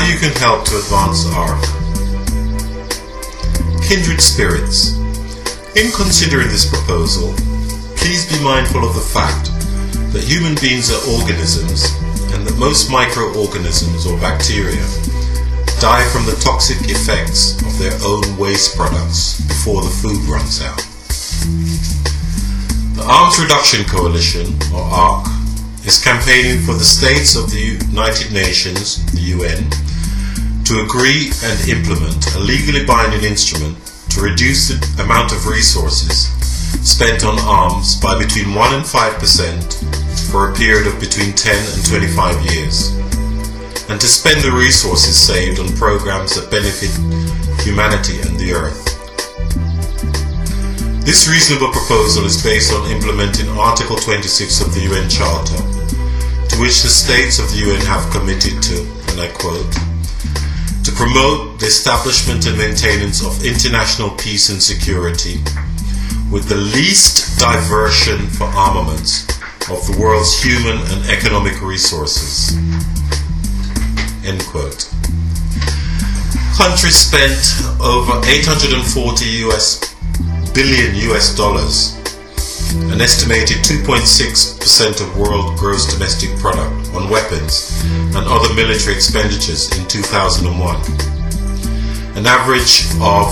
you can help to advance ARC. Kindred spirits. In considering this proposal, please be mindful of the fact that human beings are organisms and that most microorganisms or bacteria die from the toxic effects of their own waste products before the food runs out. The Arms Reduction Coalition, or ARC, is campaigning for the states of the United Nations, the UN, to agree and implement a legally binding instrument to reduce the amount of resources spent on arms by between 1 and 5% for a period of between 10 and 25 years, and to spend the resources saved on programs that benefit humanity and the earth. This reasonable proposal is based on implementing Article 26 of the UN Charter, to which the states of the UN have committed to, and I quote, to promote the establishment and maintenance of international peace and security with the least diversion for armaments of the world's human and economic resources. End quote. Countries spent over $840 billion, an estimated 2.6% of world gross domestic product, on weapons and other military expenditures in 2001, an average of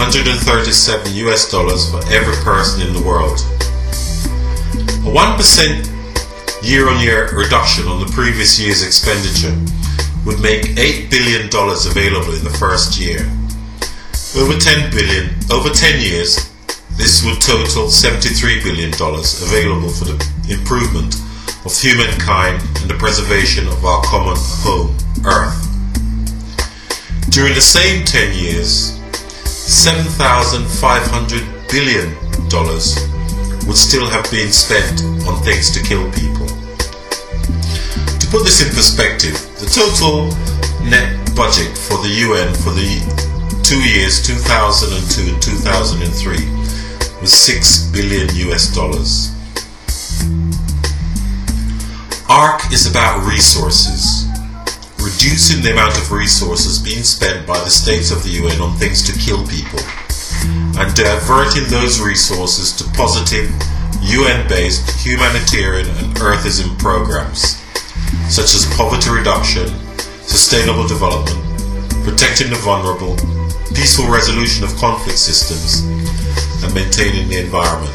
$137 for every person in the world. A 1% year-on-year reduction on the previous year's expenditure would make $8 billion available in the first year. Over 10 years, this would total $73 billion available for the improvement of humankind and the preservation of our common home, Earth. During the same 10 years, $7,500 billion would still have been spent on things to kill people. To put this in perspective, the total net budget for the UN for the 2 years 2002 and 2003 was $6 billion. ARC is about resources, reducing the amount of resources being spent by the states of the UN on things to kill people, and diverting those resources to positive UN-based humanitarian and earthism programs, such as poverty reduction, sustainable development, protecting the vulnerable, peaceful resolution of conflict systems, and maintaining the environment.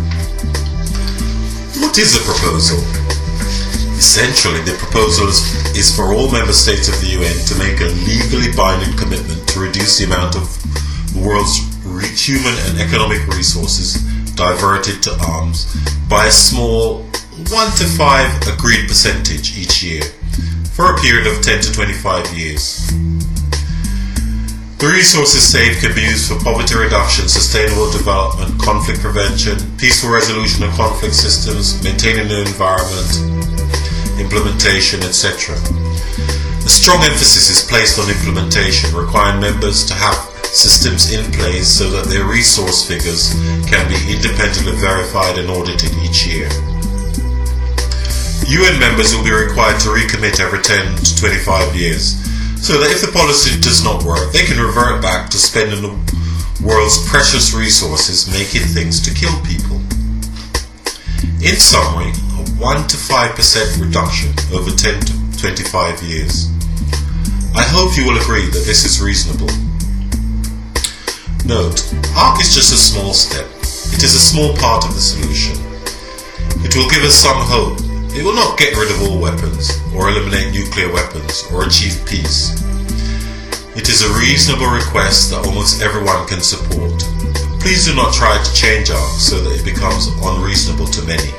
What is the proposal? Essentially, the proposal is for all member states of the UN to make a legally binding commitment to reduce the amount of the world's human and economic resources diverted to arms by a small 1 to 5 agreed percentage each year for a period of 10 to 25 years. The resources saved can be used for poverty reduction, sustainable development, conflict prevention, peaceful resolution of conflict systems, maintaining the environment, implementation, etc. A strong emphasis is placed on implementation, requiring members to have systems in place so that their resource figures can be independently verified and audited each year. UN members will be required to recommit every 10 to 25 years, so that if the policy does not work, they can revert back to spending the world's precious resources making things to kill people. In summary, a 1 to 5% reduction over 10 to 25 years. I hope you will agree that this is reasonable. Note, ARC is just a small step. It is a small part of the solution. It will give us some hope. It will not get rid of all weapons, or eliminate nuclear weapons, or achieve peace. It is a reasonable request that almost everyone can support. Please do not try to change ARC so that it becomes unreasonable to many.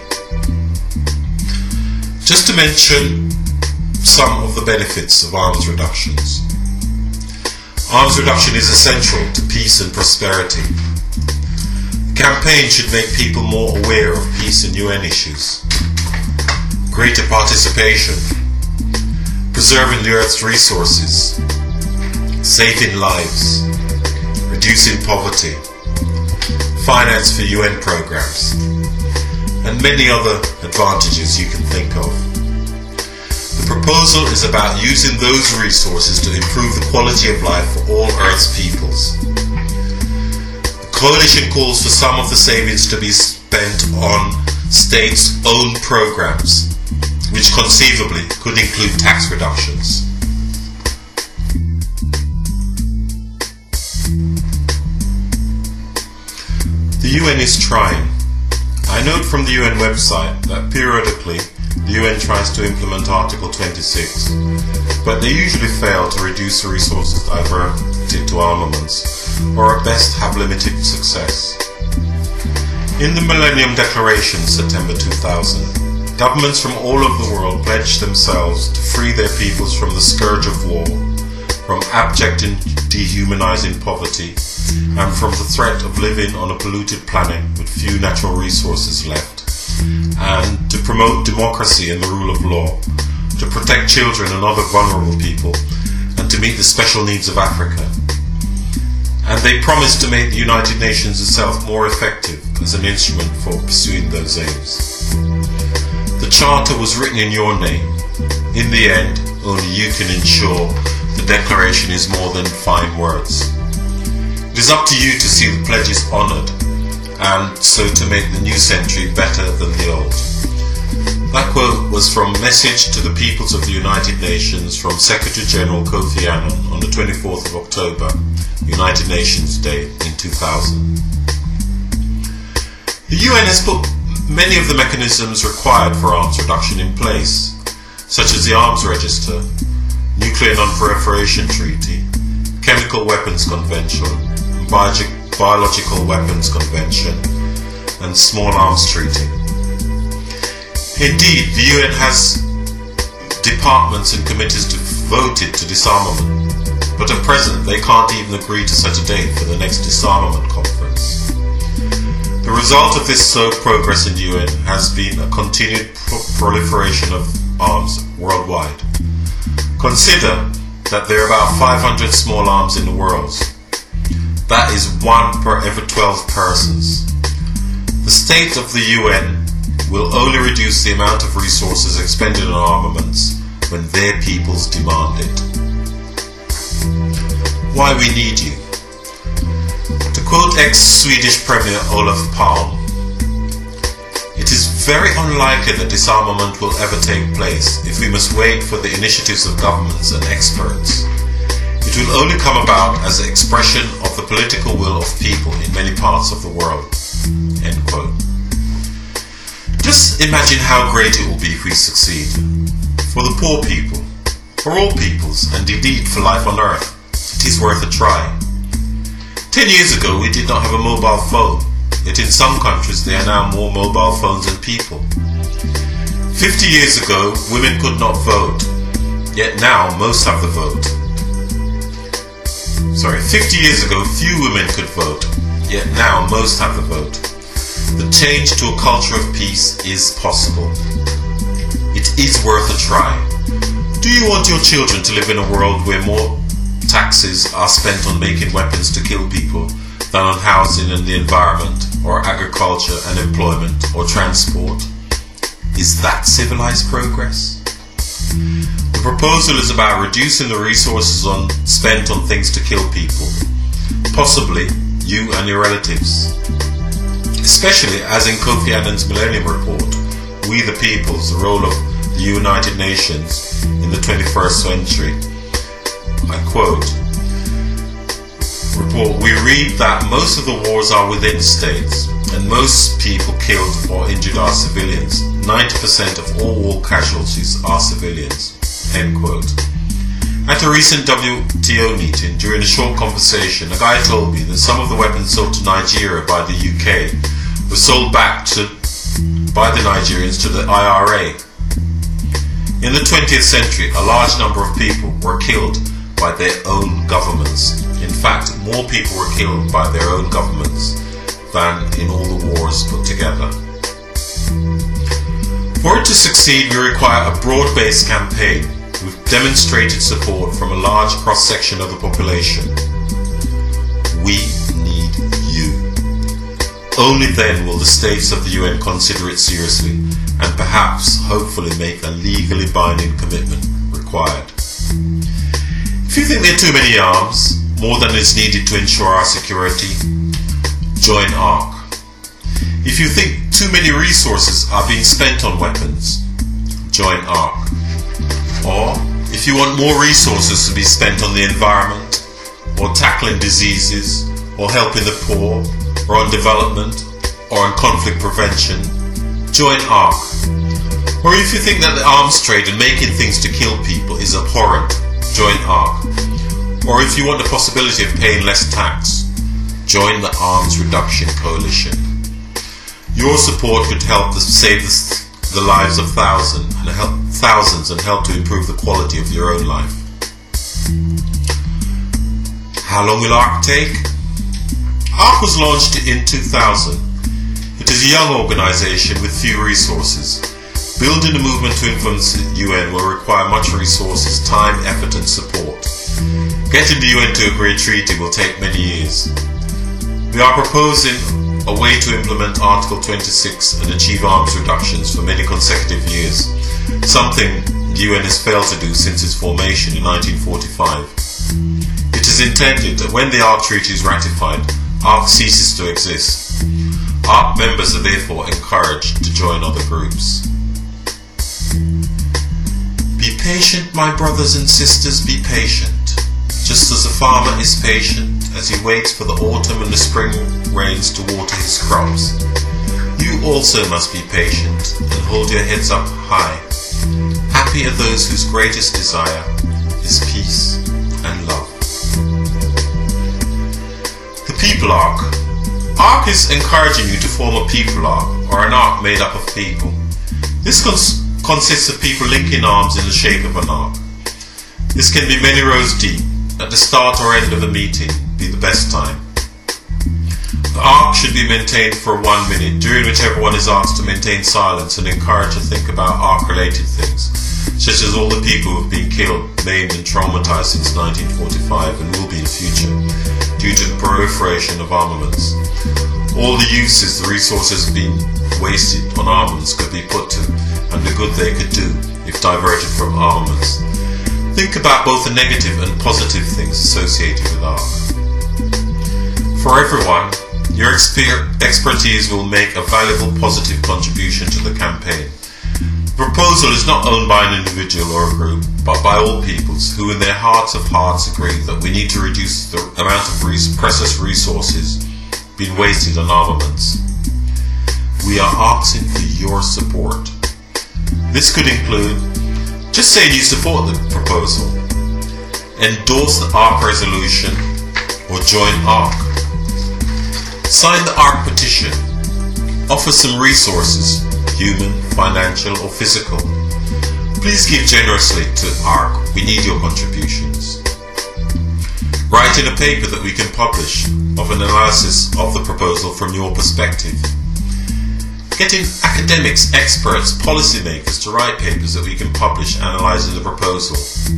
Just to mention some of the benefits of arms reductions. Arms reduction is essential to peace and prosperity. The campaign should make people more aware of peace and UN issues. Greater participation, preserving the Earth's resources, saving lives, reducing poverty, finance for UN programs, and many other advantages you can think of. The proposal is about using those resources to improve the quality of life for all Earth's peoples. The coalition calls for some of the savings to be spent on states-owned programs, which conceivably could include tax reductions. The UN is trying. I note from the UN website that periodically the UN tries to implement Article 26, but they usually fail to reduce the resources diverted to armaments, or at best have limited success. In the Millennium Declaration, September 2000, governments from all over the world pledged themselves to free their peoples from the scourge of war, from abject and dehumanizing poverty, and from the threat of living on a polluted planet with few natural resources left, and to promote democracy and the rule of law, to protect children and other vulnerable people, and to meet the special needs of Africa. And they promised to make the United Nations itself more effective as an instrument for pursuing those aims. The Charter was written in your name. In the end, only you can ensure the Declaration is more than fine words. It is up to you to see the pledges honoured, and so to make the new century better than the old. That quote was from Message to the Peoples of the United Nations from Secretary General Kofi Annan on the 24th of October, United Nations Day in 2000. The UN has put many of the mechanisms required for arms reduction in place, such as the Arms Register, Nuclear Non-Proliferation Treaty, Chemical Weapons Convention, Biological Weapons Convention, and Small Arms Treaty. Indeed, the UN has departments and committees devoted to disarmament, but at present they can't even agree to such a date for the next disarmament conference. The result of this slow progress in the UN has been a continued proliferation of arms worldwide. Consider that there are about 500 small arms in the world. That is 1 per every 12 persons. The state of the UN will only reduce the amount of resources expended on armaments when their peoples demand it. Why we need you. To quote ex-Swedish Premier Olof Palme, it is very unlikely that disarmament will ever take place if we must wait for the initiatives of governments and experts. It will only come about as an expression of the political will of people in many parts of the world. End quote. Just imagine how great it will be if we succeed. For the poor people, for all peoples, and indeed for life on Earth, it is worth a try. 10 years ago we did not have a mobile phone, yet in some countries there are now more mobile phones than people. 50 years ago women could not vote, yet now most have the vote. 50 years ago few women could vote, yet now most have the vote. The change to a culture of peace is possible. It is worth a try. Do you want your children to live in a world where more taxes are spent on making weapons to kill people than on housing and the environment, or agriculture and employment, or transport? Is that civilized progress? The proposal is about reducing the resources spent on things to kill people, possibly you and your relatives. Especially as in Kofi Annan's Millennium Report, We the Peoples, the role of the United Nations in the 21st century. I quote, report, we read that most of the wars are within states, and most people killed or injured are civilians. 90% of all war casualties are civilians. End quote. At a recent WTO meeting, during a short conversation, a guy told me that some of the weapons sold to Nigeria by the UK were sold back by the Nigerians to the IRA. In the 20th century, a large number of people were killed by their own governments. In fact, more people were killed by their own governments than in all the wars put together. For it to succeed, we require a broad-based campaign with demonstrated support from a large cross-section of the population. We need you. Only then will the states of the UN consider it seriously and perhaps, hopefully, make a legally binding commitment required. If you think there are too many arms, more than is needed to ensure our security, join ARC. If you think too many resources are being spent on weapons, join ARC. Or, if you want more resources to be spent on the environment, or tackling diseases, or helping the poor, or on development, or on conflict prevention, join ARC. Or if you think that the arms trade and making things to kill people is abhorrent, join ARC. Or if you want the possibility of paying less tax, join the Arms Reduction Coalition. Your support could help save the lives of thousands and help to improve the quality of your own life. How long will ARC take? ARC was launched in 2000. It is a young organization with few resources. Building a movement to influence the UN will require much resources, time, effort and support. Getting the UN to agree a treaty will take many years. We are proposing a way to implement Article 26 and achieve arms reductions for many consecutive years, something the UN has failed to do since its formation in 1945. It is intended that when the ARC Treaty is ratified, ARC ceases to exist. ARC members are therefore encouraged to join other groups. Be patient, my brothers and sisters, be patient. Just as a farmer is patient as he waits for the autumn and the spring rains to water his crops, you also must be patient and hold your heads up high. Happy are those whose greatest desire is peace and love. The People ARC. ARC is encouraging you to form a people ARC, or an ARC made up of people. This consists of people linking arms in the shape of an arc. This can be many rows deep. At the start or end of the meeting be the best time. The ARC should be maintained for 1 minute, during which everyone is asked to maintain silence and encouraged to think about ARC-related things, such as all the people who have been killed, maimed and traumatized since 1945 and will be in future, due to the proliferation of armaments. All the uses the resources being wasted on armaments could be put to, and the good they could do if diverted from armaments. Think about both the negative and positive things associated with ARC. For everyone, your expertise will make a valuable positive contribution to the campaign. The proposal is not owned by an individual or a group, but by all peoples who in their hearts of hearts agree that we need to reduce the amount of precious resources being wasted on armaments. We are asking for your support. This could include just saying you support the proposal, endorse the ARC resolution, or join ARC. Sign the ARC petition. Offer some resources, human, financial, or physical. Please give generously to ARC. We need your contributions. Write in a paper that we can publish of an analysis of the proposal from your perspective. Getting academics, experts, policymakers to write papers that we can publish analysing the proposal.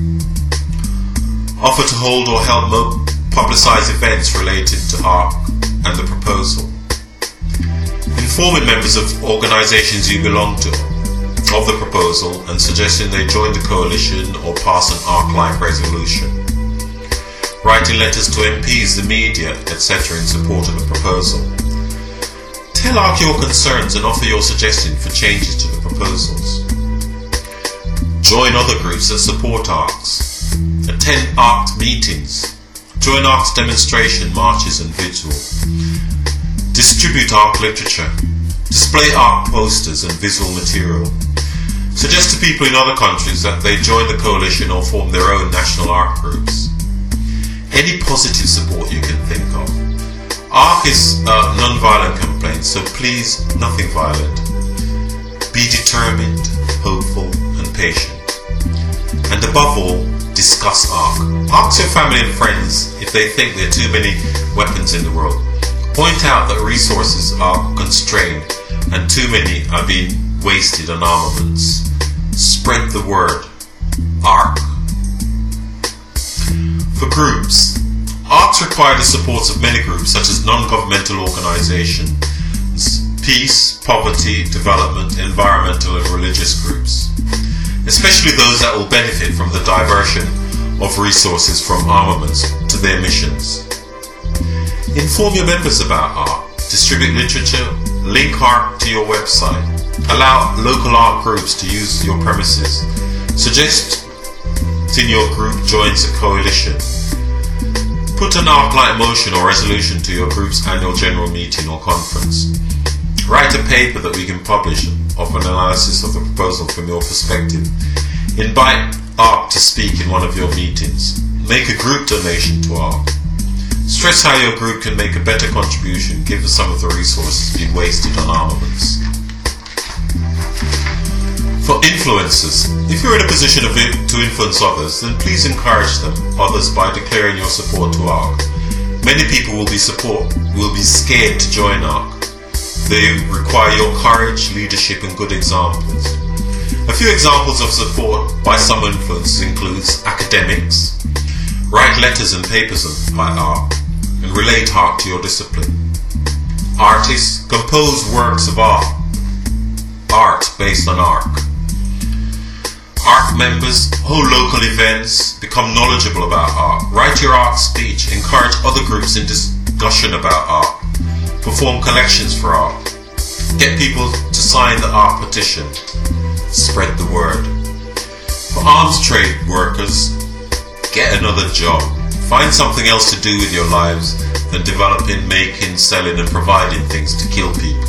Offer to hold or help publicise events related to ARC and the proposal. Informing members of organisations you belong to of the proposal and suggesting they join the coalition or pass an ARC-like resolution. Writing letters to MPs, the media, etc. in support of the proposal. Tell ARC your concerns and offer your suggestion for changes to the proposals. Join other groups that support ARCs. Attend ARC meetings. Join ARC's demonstration, marches and vigils. Distribute ARC literature. Display ARC posters and visual material. Suggest to people in other countries that they join the coalition or form their own national ARC groups. Any positive support you can think of. ARC is a non-violent campaign, so please, nothing violent. Be determined, hopeful and patient. And above all, discuss ARC. Ask your family and friends if they think there are too many weapons in the world. Point out that resources are constrained and too many are being wasted on armaments. Spread the word. ARC. For groups. ARCs require the support of many groups such as non-governmental organisations, peace, poverty, development, environmental and religious groups, especially those that will benefit from the diversion of resources from armaments to their missions. Inform your members about ARC, distribute literature, link ARC to your website, allow local ARC groups to use your premises, suggest in your group joins a coalition, put an ARC-like motion or resolution to your group's annual general meeting or conference, write a paper that we can publish of an analysis of the proposal from your perspective, invite ARC to speak in one of your meetings, make a group donation to ARC, stress how your group can make a better contribution given some of the resources being wasted on armaments. For influencers, if you're in a position to influence others, then please encourage others by declaring your support to ARC. Many people will be scared to join ARC. They require your courage, leadership and good examples. A few examples of support by some influencers includes academics, write letters and papers by ARC and relate ARC to your discipline. Artists, compose works of art based on ARC. ARC members, hold local events, become knowledgeable about ARC, write your ARC speech, encourage other groups in discussion about ARC, perform collections for ARC, get people to sign the ARC petition, spread the word. For arms trade workers, get another job, find something else to do with your lives than developing, making, selling and providing things to kill people.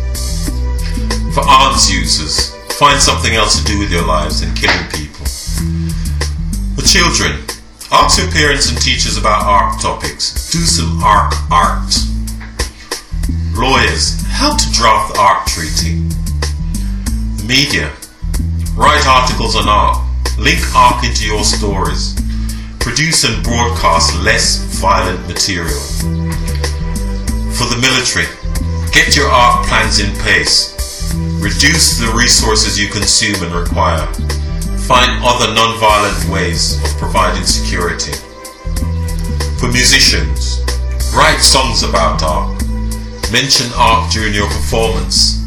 For arms users, find something else to do with your lives than killing people. For children, ask your parents and teachers about ARC topics. Do some ARC art. Lawyers, help to draft the ARC treaty. The media, write articles on ARC. Link ARC into your stories. Produce and broadcast less violent material. For the military, get your ARC plans in place. Reduce the resources you consume and require. Find other non-violent ways of providing security. For musicians, write songs about ARC. Mention ARC during your performance.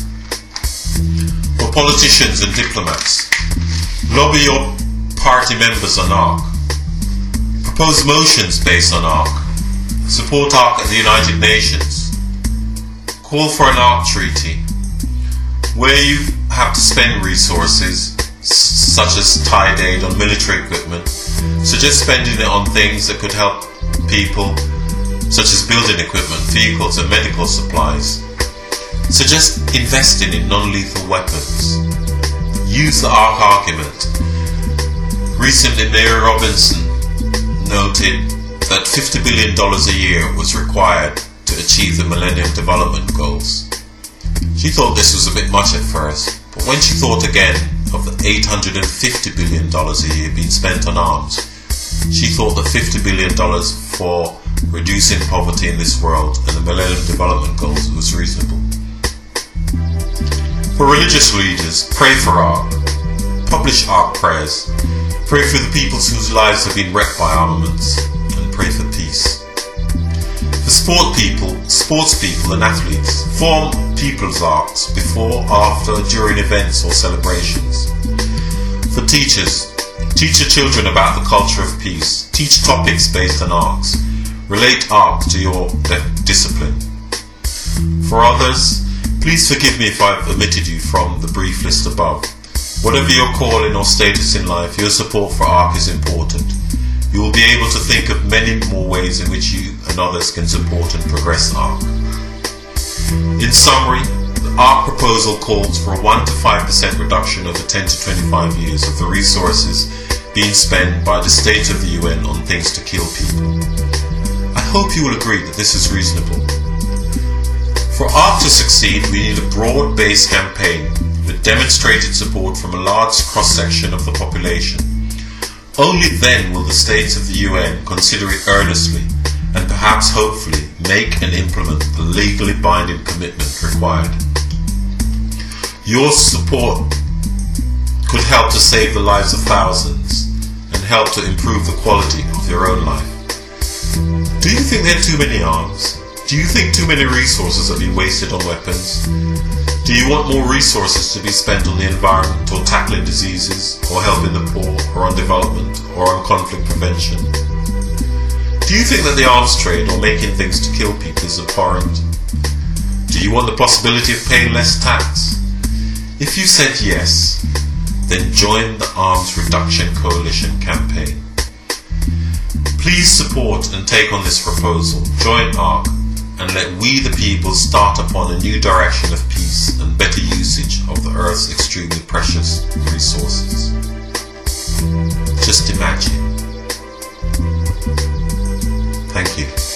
For politicians and diplomats, lobby your party members on ARC. Propose motions based on ARC. Support ARC at the United Nations. Call for an ARC treaty. Where you have to spend resources, such as tide aid on military equipment, suggest spending it on things that could help people, such as building equipment, vehicles and medical supplies. Suggest investing in non-lethal weapons. Use the ARC argument. Recently, Mary Robinson noted that $50 billion a year was required to achieve the Millennium Development Goals. She thought this was a bit much at first, but when she thought again of the $850 billion a year being spent on arms, she thought that $50 billion for reducing poverty in this world and the Millennium Development Goals was reasonable. For religious leaders, pray for ARC. Publish ARC prayers. Pray for the peoples whose lives have been wrecked by armaments, and pray for peace. For sports people and athletes, form people's ARCs before, after, during events or celebrations. For teachers, teach your children about the culture of peace. Teach topics based on ARCs. Relate ARC to your discipline. For others, please forgive me if I've omitted you from the brief list above. Whatever your calling or status in life, your support for ARC is important. You will be able to think of many more ways in which you and others can support and progress ARC. In summary, the ARC proposal calls for a 1 to 5% reduction over 10 to 25 years of the resources being spent by the state of the UN on things to kill people. I hope you will agree that this is reasonable. For ARC to succeed, we need a broad-based campaign with demonstrated support from a large cross-section of the population. Only then will the states of the UN consider it earnestly and perhaps hopefully make and implement the legally binding commitment required. Your support could help to save the lives of thousands and help to improve the quality of your own life. Do you think there are too many arms? Do Do you think too many resources are being wasted on weapons? Do you want more resources to be spent on the environment or tackling diseases, or helping the poor, or on development, or on conflict prevention? Do you think that the arms trade or making things to kill people is abhorrent? Do you want the possibility of paying less tax? If you said yes, then join the Arms Reduction Coalition campaign. Please support and take on this proposal. Join ARC and let we the people start upon a new direction of peace and better usage of the Earth's extremely precious resources. Just imagine. Thank you.